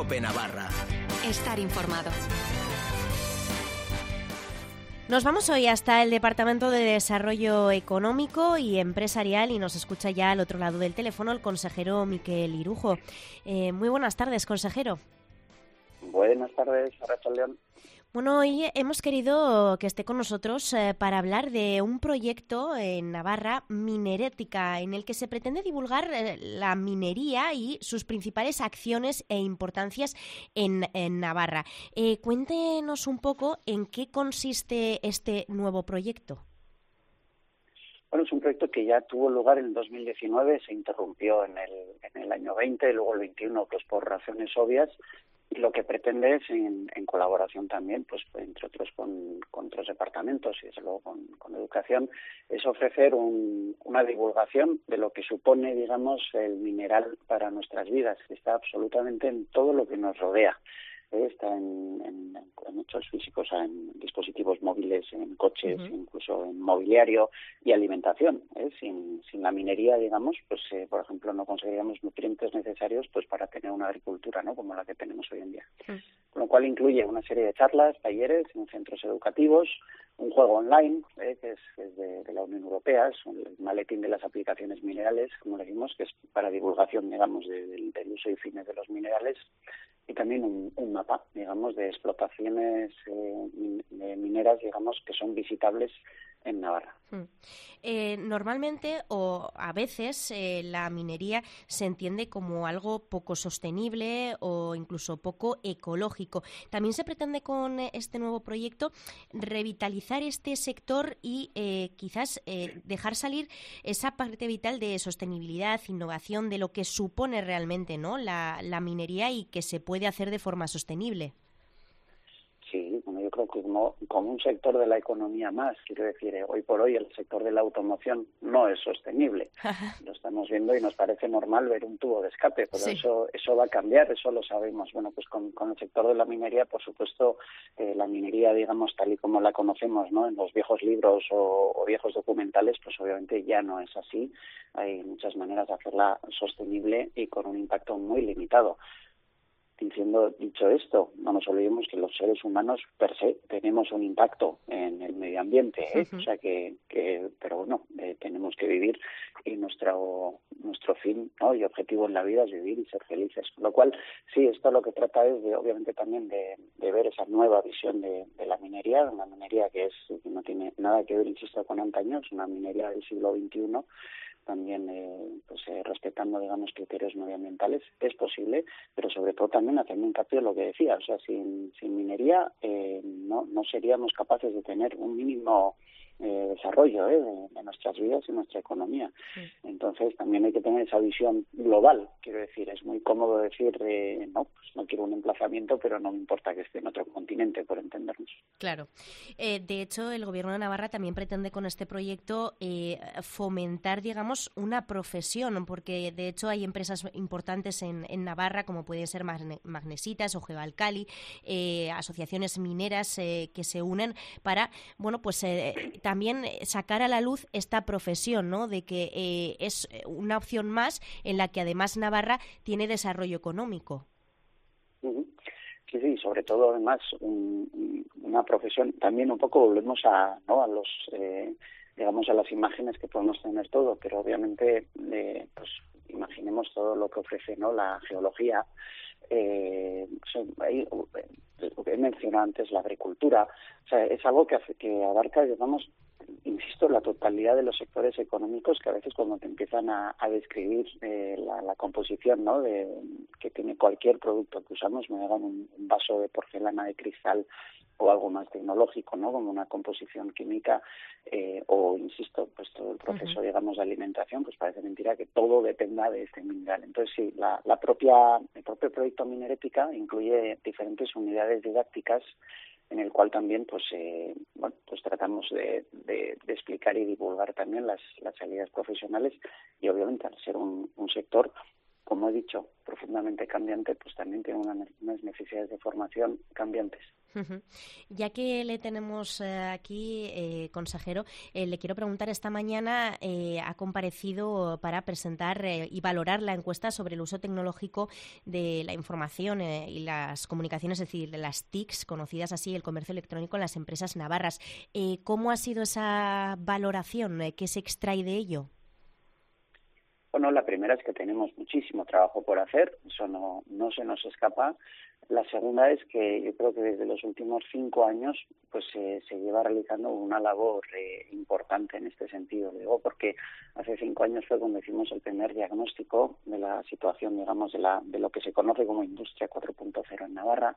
COPE Navarra. Estar informado. Nos vamos hoy hasta el Departamento de Desarrollo Económico y Empresarial y nos escucha ya al otro lado del teléfono el consejero Miquel Irujo. Muy buenas tardes, consejero. Buenas tardes, Arratsaldeon. Bueno, hoy hemos querido que esté con nosotros para hablar de un proyecto en Navarra, Minerética, en el que se pretende divulgar la minería y sus principales acciones e importancias en Navarra. Cuéntenos un poco en qué consiste este nuevo proyecto. Bueno, es un proyecto que ya tuvo lugar en 2019, se interrumpió en el año 20, luego el 21, pues por razones obvias. Y lo que pretende es, en colaboración también, pues entre otros con otros departamentos y desde luego con educación, es ofrecer una divulgación de lo que supone, digamos, el mineral para nuestras vidas. Está absolutamente en todo lo que nos rodea. Está en hechos físicos, en dispositivos móviles, en coches, incluso en mobiliario y alimentación. Sin la minería, digamos, pues por ejemplo, no conseguiríamos nutrientes necesarios pues para tener una agricultura, ¿no?, como la que tenemos hoy en día. Con lo cual incluye una serie de charlas, talleres en centros educativos, un juego online, que es de la Unión Europea, es el maletín de las aplicaciones minerales, como decimos, que es para divulgación, digamos, del uso y fines de los minerales, y también un mapa, digamos, de explotaciones mineras, digamos, que son visitables en Navarra. Normalmente o a veces la minería se entiende como algo poco sostenible o incluso poco ecológico. También se pretende con este nuevo proyecto revitalizar este sector y quizás dejar salir esa parte vital de sostenibilidad, innovación, de lo que supone realmente, ¿no?, la minería y que se puede hacer de forma sostenible. Sí, bueno, yo creo que como un sector de la economía más, quiero decir, hoy por hoy el sector de la automoción no es sostenible. Lo estamos viendo y nos parece normal ver un tubo de escape, pero sí, eso va a cambiar, eso lo sabemos. Bueno, pues con el sector de la minería, por supuesto, la minería, digamos, tal y como la conocemos, ¿no?, en los viejos libros o viejos documentales, pues obviamente ya no es así. Hay muchas maneras de hacerla sostenible y con un impacto muy limitado. Dicho esto, no nos olvidemos que los seres humanos per se tenemos un impacto en el medio ambiente, o sea pero bueno, tenemos que vivir y nuestro fin, ¿no?, y objetivo en la vida es vivir y ser felices. Con lo cual, sí, esto lo que trata es obviamente también de ver esa nueva visión de la minería, una minería que no tiene nada que ver, insisto, con antaño, es una minería del siglo XXI, también respetando, digamos, criterios medioambientales. Es posible, pero sobre todo también haciendo hincapié en lo que decía, o sea, sin minería no seríamos capaces de tener un mínimo desarrollo de nuestras vidas y nuestra economía. Entonces también hay que tener esa visión global. Quiero decir, es muy cómodo decir no quiero un emplazamiento, pero no me importa que esté en otro continente, por entendernos. Claro. De hecho, el Gobierno de Navarra también pretende con este proyecto fomentar, digamos, una profesión, porque de hecho hay empresas importantes en Navarra, como pueden ser Magnesitas o Geoalcali, asociaciones mineras que se unen para, bueno, pues también sacar a la luz esta profesión, ¿no?, de que es una opción más en la que además Navarra tiene desarrollo económico. Sí, sobre todo además una profesión. También un poco volvemos a los digamos, a las imágenes que podemos tener todo, pero obviamente pues imaginemos todo lo que ofrece, ¿no?, la geología. Lo que he mencionado antes, la agricultura, o sea, es algo que abarca, digamos, insisto, la totalidad de los sectores económicos, que a veces cuando te empiezan a describir la composición, ¿no?, que tiene cualquier producto que usamos, me hagan un vaso de porcelana, de cristal o algo más tecnológico, ¿no?, como una composición química o, insisto, pues todo el proceso, digamos, de alimentación, pues parece mentira que todo dependa de este mineral. Entonces sí, el propio proyecto Minerética incluye diferentes unidades didácticas en el cual también pues tratamos de explicar y divulgar también las salidas profesionales y obviamente al ser un sector como he dicho, profundamente cambiante, pues también tiene unas necesidades de formación cambiantes. Ya que le tenemos aquí, consejero, le quiero preguntar, esta mañana ha comparecido para presentar y valorar la encuesta sobre el uso tecnológico de la información y las comunicaciones, es decir, de las TICs, conocidas así, el comercio electrónico en las empresas navarras. ¿Cómo ha sido esa valoración? ¿Qué se extrae de ello? Bueno, la primera es que tenemos muchísimo trabajo por hacer, eso no se nos escapa. La segunda es que yo creo que desde los últimos 5 años pues se lleva realizando una labor importante en este sentido. Digo, porque hace 5 años fue cuando hicimos el primer diagnóstico de la situación, digamos, de lo que se conoce como Industria 4.0 en Navarra.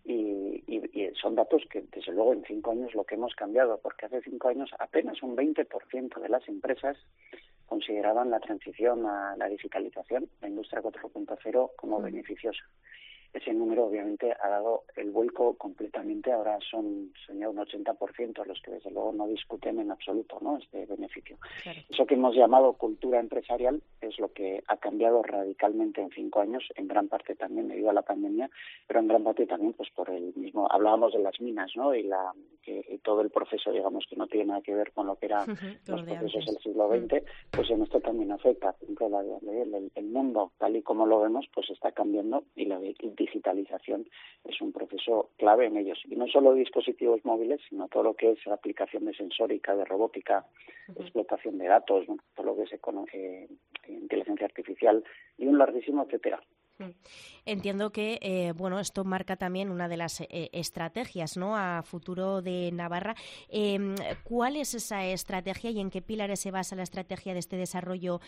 Y son datos que, desde luego, en 5 años lo que hemos cambiado, porque hace 5 años apenas un 20% de las empresas consideraban la transición a la digitalización, la Industria 4.0, como beneficiosa. Ese número obviamente ha dado el vuelco completamente, ahora son ya un 80% los que desde luego no discuten en absoluto, ¿no?, este beneficio. Claro. Eso que hemos llamado cultura empresarial es lo que ha cambiado radicalmente en 5 años, en gran parte también debido a la pandemia, pero en gran parte también pues por el mismo, hablábamos de las minas, ¿no?, y todo el proceso, digamos, que no tiene nada que ver con lo que eran los procesos del siglo XX, pues en esto también afecta. El mundo, tal y como lo vemos, pues está cambiando, y la digitalización es un proceso clave en ellos. Y no solo dispositivos móviles, sino todo lo que es la aplicación de sensórica, de robótica, explotación de datos, ¿no?, todo lo que se conoce, inteligencia artificial y un larguísimo etcétera. Entiendo que esto marca también una de las estrategias, ¿no?, a futuro de Navarra. ¿Cuál es esa estrategia y en qué pilares se basa la estrategia de este desarrollo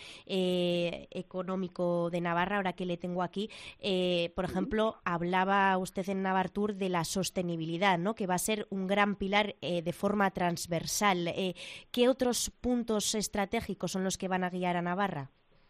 económico de Navarra? Ahora que le tengo aquí, por ejemplo, hablaba usted en Navartur de la sostenibilidad, ¿no?, que va a ser un gran pilar de forma transversal. ¿Qué otros puntos estratégicos son los que van a guiar a Navarra?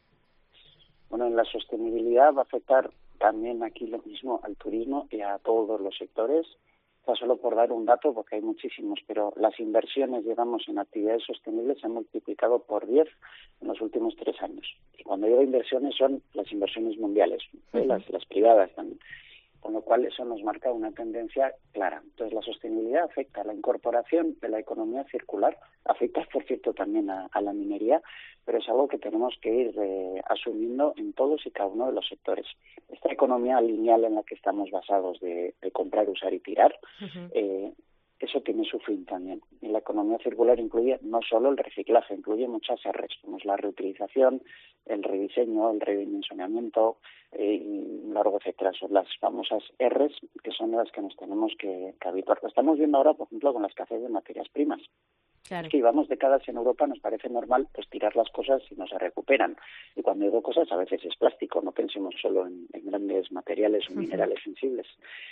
Bueno, en la sostenibilidad va a afectar también aquí lo mismo al turismo y a todos los sectores. Solo por dar un dato, porque hay muchísimos, pero las inversiones, digamos, en actividades sostenibles se han multiplicado por 10 en los últimos 3 años. Y cuando digo inversiones, son las inversiones mundiales, las privadas también. Con lo cual eso nos marca una tendencia clara. Entonces la sostenibilidad afecta a la incorporación de la economía circular, afecta, por cierto, también a la minería, pero es algo que tenemos que ir asumiendo en todos y cada uno de los sectores. Esta economía lineal en la que estamos basados de comprar, usar y tirar, eso tiene su fin también. Y la economía circular incluye no solo el reciclaje, incluye muchas R's, como es la reutilización, el rediseño, el redimensionamiento, y un largo etcétera. Son las famosas R's, que son las que nos tenemos que habituar. Lo estamos viendo ahora, por ejemplo, con la escasez de materias primas. Claro. Es que llevamos décadas en Europa, nos parece normal pues tirar las cosas y no se recuperan. Y cuando digo cosas, a veces es plástico, no pensemos solo en grandes materiales o minerales sensibles.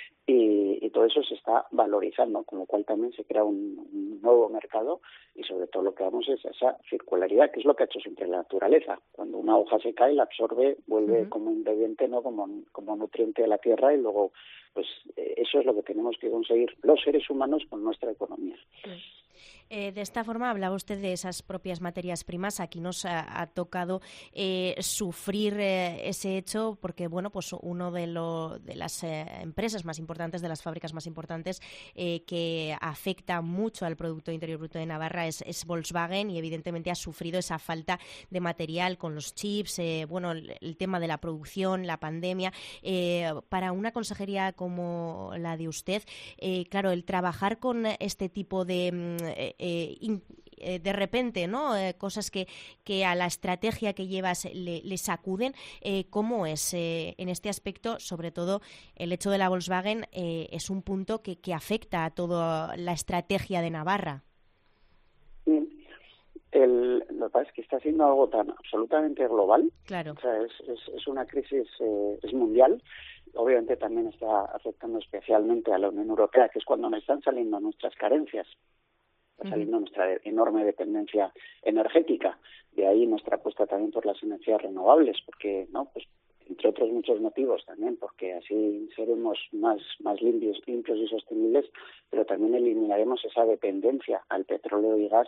Y todo eso se está valorizando, con lo cual también se crea un nuevo mercado, y sobre todo lo que vamos es esa circularidad, que es lo que ha hecho siempre la naturaleza. Cuando una hoja se cae, la absorbe, vuelve como ingrediente, no como nutriente de la tierra, y luego pues eso es lo que tenemos que conseguir los seres humanos con nuestra economía. De esta forma, hablaba usted de esas propias materias primas. Aquí nos ha tocado sufrir ese hecho porque, pues uno de las empresas más importantes, de las fábricas más importantes que afecta mucho al Producto Interior Bruto de Navarra es Volkswagen, y evidentemente ha sufrido esa falta de material con los chips, el tema de la producción, la pandemia. Para una consejería como la de usted, claro, el trabajar con este tipo de repente, ¿no? Cosas que a la estrategia que llevas le sacuden. ¿Cómo es en este aspecto? Sobre todo el hecho de la Volkswagen es un punto que afecta a toda la estrategia de Navarra. Lo que pasa es que está siendo algo tan absolutamente global. Claro. O sea, es una crisis es mundial. Obviamente también está afectando especialmente a la Unión Europea, que es cuando nos están saliendo nuestras carencias. Está saliendo nuestra enorme dependencia energética. De ahí nuestra apuesta también por las energías renovables, porque, ¿no?, pues entre otros muchos motivos también, porque así seremos más limpios y sostenibles, pero también eliminaremos esa dependencia al petróleo y gas,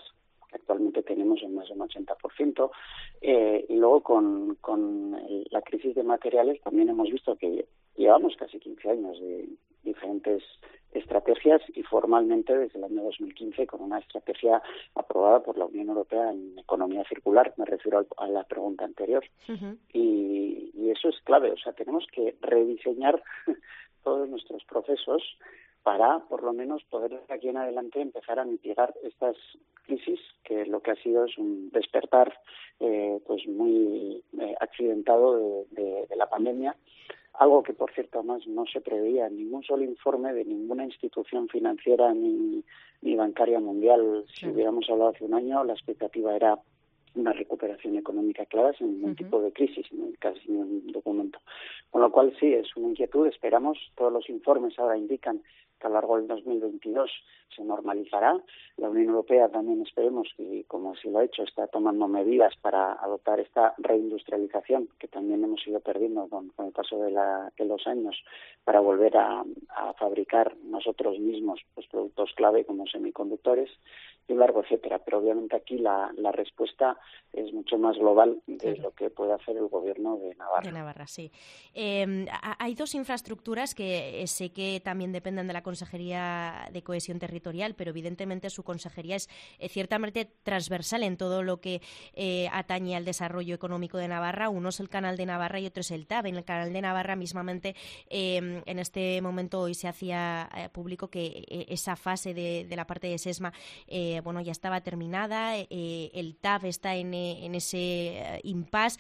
que actualmente tenemos en más de un 80%. Y luego con la crisis de materiales también hemos visto que llevamos casi 15 años de diferentes estrategias y formalmente desde el año 2015 con una estrategia aprobada por la Unión Europea en economía circular, me refiero a la pregunta anterior. Uh-huh. Y eso es clave, o sea, tenemos que rediseñar todos nuestros procesos para, por lo menos, poder de aquí en adelante empezar a mitigar estas crisis, que lo que ha sido es un despertar pues muy accidentado de la pandemia, algo que, por cierto, además no se preveía en ningún solo informe de ninguna institución financiera ni bancaria mundial. Si hubiéramos hablado hace un año, la expectativa era una recuperación económica clara sin ningún tipo de crisis, casi ningún documento. Con lo cual, sí, es una inquietud. Esperamos, todos los informes ahora indican que a lo largo del 2022 se normalizará. La Unión Europea también esperemos que, como así lo ha hecho, está tomando medidas para adoptar esta reindustrialización que también hemos ido perdiendo con el paso de los años, para volver a fabricar nosotros mismos pues, productos clave como semiconductores y un largo etcétera. Pero obviamente aquí la respuesta es mucho más global de lo que puede hacer el gobierno de Navarra. De Navarra, sí. Hay dos infraestructuras que sé que también dependen de la Consejería de Cohesión Territorial, pero evidentemente su consejería es ciertamente transversal en todo lo que atañe al desarrollo económico de Navarra. Uno es el Canal de Navarra y otro es el TAV. En el Canal de Navarra mismamente en este momento hoy se hacía público que esa fase de la parte de SESMA ya estaba terminada. El TAV está en ese impasse.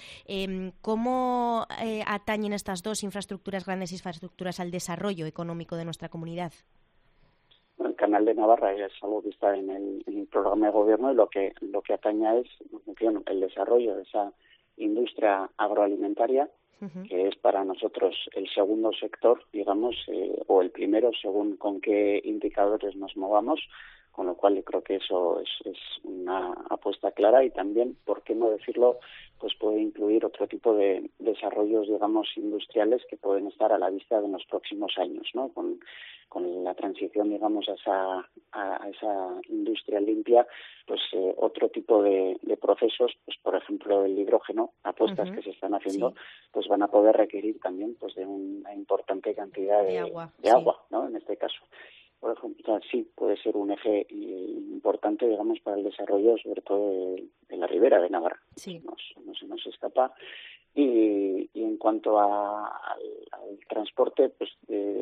¿Cómo atañen estas dos infraestructuras, grandes infraestructuras, al desarrollo económico de nuestra comunidad? El Canal de Navarra es algo que está en el programa de gobierno y lo que ataña es el desarrollo de esa industria agroalimentaria, que es para nosotros el segundo sector, digamos, o el primero según con qué indicadores nos movamos, con lo cual yo creo que eso es una apuesta clara y también, por qué no decirlo, pues puede incluir otro tipo de desarrollos, digamos, industriales que pueden estar a la vista de los próximos años, ¿no? Con la transición, digamos, a esa industria limpia, pues otro tipo de procesos, pues por ejemplo el hidrógeno, apuestas que se están haciendo, pues van a poder requerir también pues de una importante cantidad de agua, ¿no? En este caso. Por ejemplo, sí, puede ser un eje importante, digamos, para el desarrollo, sobre todo de la ribera de Navarra. Sí. No se nos escapa. Y en cuanto al transporte, pues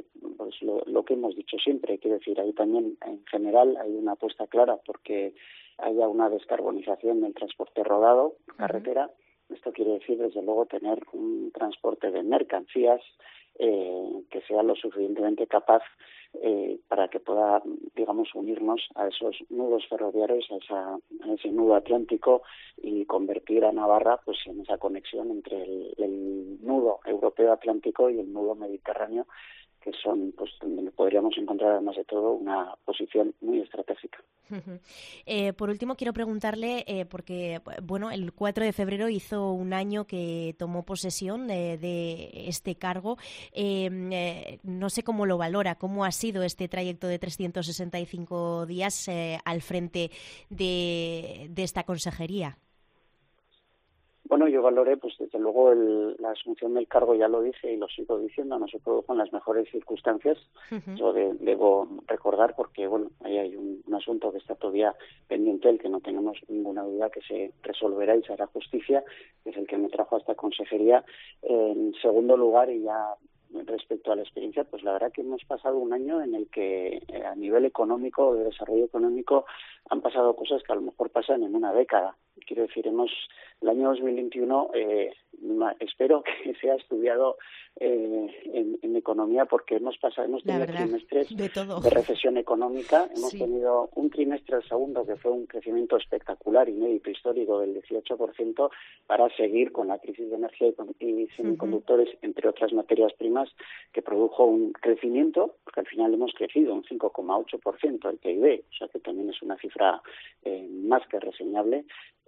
lo que hemos dicho siempre, quiero decir, ahí también en general hay una apuesta clara porque haya una descarbonización del transporte rodado, carretera. Esto quiere decir, desde luego, tener un transporte de mercancías que sea lo suficientemente capaz para que pueda, digamos, unirnos a esos nudos ferroviarios, a ese nudo atlántico y convertir a Navarra pues en esa conexión entre el nudo europeo atlántico y el nudo mediterráneo, que son, pues, donde podríamos encontrar, además de todo, una posición muy estratégica. Por último, quiero preguntarle, porque, bueno, el 4 de febrero hizo un año que tomó posesión de este cargo. No sé cómo lo valora, cómo ha sido este trayecto de 365 días al frente de esta consejería. Bueno, yo valoré, pues desde luego, la asunción del cargo, ya lo dije y lo sigo diciendo, no se produjo en las mejores circunstancias. Yo debo recordar, porque bueno, ahí hay un asunto que está todavía pendiente, el que no tenemos ninguna duda que se resolverá y se hará justicia, que es el que me trajo a esta consejería. En segundo lugar, y ya respecto a la experiencia, pues la verdad que hemos pasado un año en el que a nivel económico, de desarrollo económico, han pasado cosas que a lo mejor pasan en una década. Quiero decir, el año 2021 espero que sea estudiado en economía, porque hemos tenido trimestres de recesión económica. Hemos tenido un trimestre, el segundo, que fue un crecimiento espectacular, inédito, histórico, del 18%, para seguir con la crisis de energía y semiconductores, entre otras materias primas, que produjo un crecimiento, porque al final hemos crecido un 5,8% el PIB, o sea que también es una cifra más que reseñable.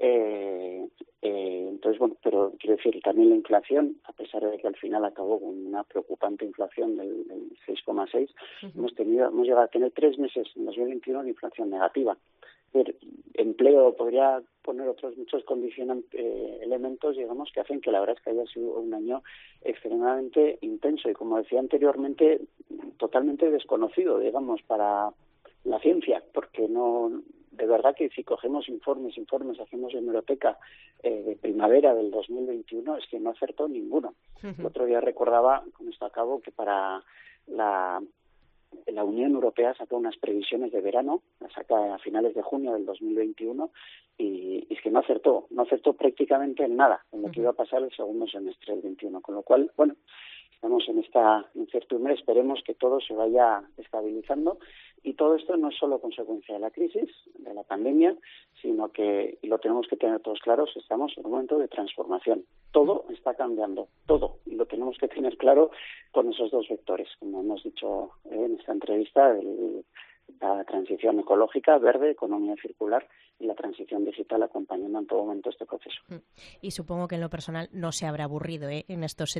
Entonces, bueno, pero quiero decir, también la inflación, a pesar de que al final acabó con una preocupante inflación del 6,6, hemos llegado a tener 3 meses en 2021 de inflación negativa. empleo, podría poner otros muchos elementos, digamos, que hacen que la verdad es que haya sido un año extremadamente intenso y, como decía anteriormente, totalmente desconocido, digamos, para la ciencia, porque no, de verdad que si cogemos informes, hacemos hemeroteca de primavera del 2021, es que no acertó ninguno. El otro día recordaba, con esto a cabo, que para la Unión Europea saca unas previsiones de verano, las saca a finales de junio del 2021 y es que no acertó prácticamente en nada en lo que iba a pasar el segundo semestre del 21, con lo cual, bueno, estamos en esta incertidumbre, esperemos que todo se vaya estabilizando y todo esto no es solo consecuencia de la crisis, de la pandemia, sino que, y lo tenemos que tener todos claros, estamos en un momento de transformación. Todo está cambiando, todo, y lo tenemos que tener claro con esos dos vectores, como hemos dicho en esta entrevista, la transición ecológica, verde, economía circular y la transición digital acompañando en todo momento este proceso. Y supongo que en lo personal no se habrá aburrido en estos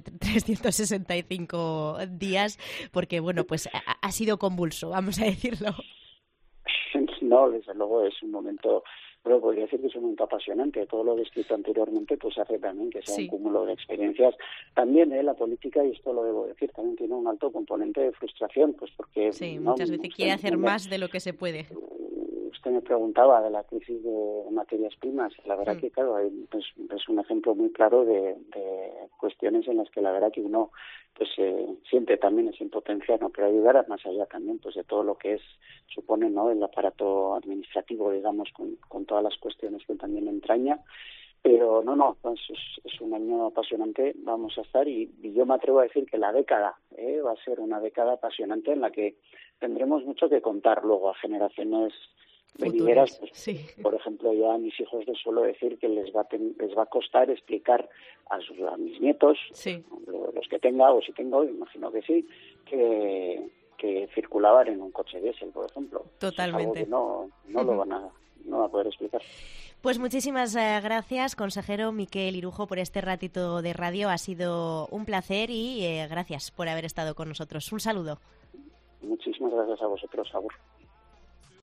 365 días, porque bueno, pues ha sido convulso, vamos a decirlo. No, desde luego es un momento, pero podría decir que es un momento apasionante. Todo lo descrito anteriormente pues hace también que sea un cúmulo de experiencias. También la política, y esto lo debo decir, también tiene un alto componente de frustración, pues porque... Sí, muchas veces quiere hacer más de lo que se puede. Usted me preguntaba de la crisis de materias primas. La verdad que, claro, es un ejemplo muy claro de cuestiones en las que la verdad que uno pues siente también esa impotencia, no quiere ayudar más allá también pues de todo lo que supone, ¿no?, el aparato administrativo, digamos, con todas las cuestiones que también entraña. Pero pues es un año apasionante, vamos a estar, y yo me atrevo a decir que la década va a ser una década apasionante en la que tendremos mucho que contar luego a generaciones venideras. Pues, por ejemplo, ya a mis hijos les suelo decir que les va a costar explicar a mis nietos, los que tenga, o si tengo, imagino que sí, que circulaban en un coche diésel, por ejemplo. Totalmente. Es algo que no lo van a poder explicar. Pues muchísimas gracias, consejero Miquel Irujo, por este ratito de radio. Ha sido un placer y gracias por haber estado con nosotros. Un saludo. Muchísimas gracias a vosotros, Agur.